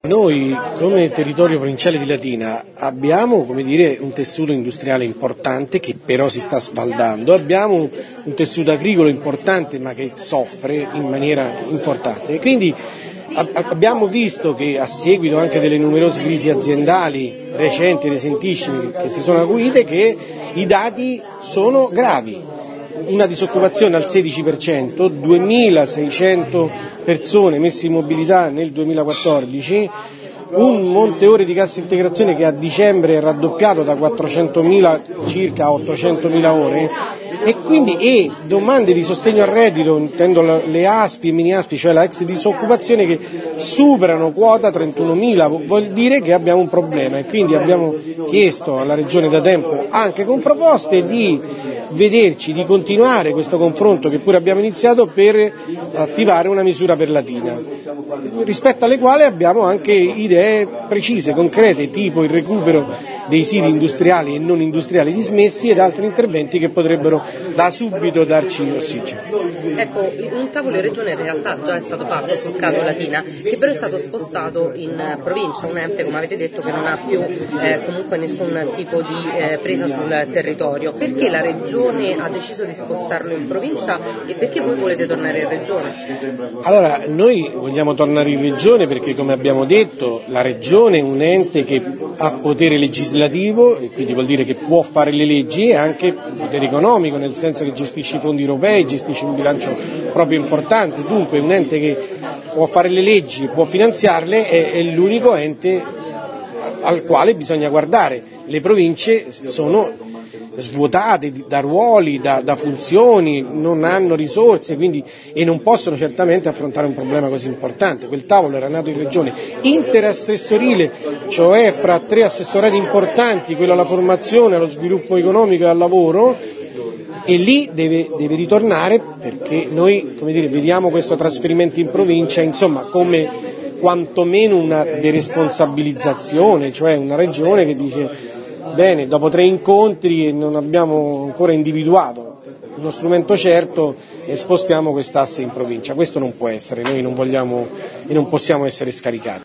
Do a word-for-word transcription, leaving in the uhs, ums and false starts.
Noi come territorio provinciale di Latina abbiamo, come dire, un tessuto industriale importante che però si sta sfaldando, abbiamo un tessuto agricolo importante ma che soffre in maniera importante e quindi abbiamo visto che a seguito anche delle numerose crisi aziendali recenti e recentissime che si sono acuite che i dati sono gravi. Una disoccupazione al sedici per cento, duemilaseicento persone messe in mobilità nel duemilaquattordici, un monte ore di cassa integrazione che a dicembre è raddoppiato da quattrocentomila circa a ottocentomila ore e quindi e domande di sostegno al reddito, intendo le A S P e mini A S P, cioè la ex disoccupazione che superano quota trentunomila, vuol dire che abbiamo un problema e quindi abbiamo chiesto alla Regione da tempo anche con proposte di vederci, di continuare questo confronto che pure abbiamo iniziato per attivare una misura per Latina, rispetto alle quali abbiamo anche idee precise, concrete, tipo il recupero dei siti industriali e non industriali dismessi ed altri interventi che potrebbero da subito darci ossigeno. Ecco, un tavolo in regione in realtà già è stato fatto sul caso Latina, che però è stato spostato in provincia, un ente come avete detto che non ha più eh, comunque nessun tipo di eh, presa sul territorio. Perché la regione ha deciso di spostarlo in provincia e perché voi volete tornare in regione? Allora, noi vogliamo tornare in regione perché, come abbiamo detto, la regione è un ente che ha potere legislativo e quindi vuol dire che può fare le leggi e anche potere economico, nel senso che gestisce i fondi europei, gestisce un bilancio proprio importante, dunque un ente che può fare le leggi, può finanziarle, è, è l'unico ente al quale bisogna guardare. Le province sono svuotate da ruoli, da, da funzioni, non hanno risorse quindi, e non possono certamente affrontare un problema così importante. Quel tavolo era nato in regione interassessorile, cioè fra tre assessorati importanti, quello alla formazione, allo sviluppo economico e al lavoro, e lì deve, deve ritornare perché noi, come dire, vediamo questo trasferimento in provincia insomma come quantomeno una deresponsabilizzazione, cioè una regione che dice bene, dopo tre incontri e non abbiamo ancora individuato uno strumento certo e spostiamo quest'asse in provincia. Questo non può essere, noi non vogliamo e non possiamo essere scaricati.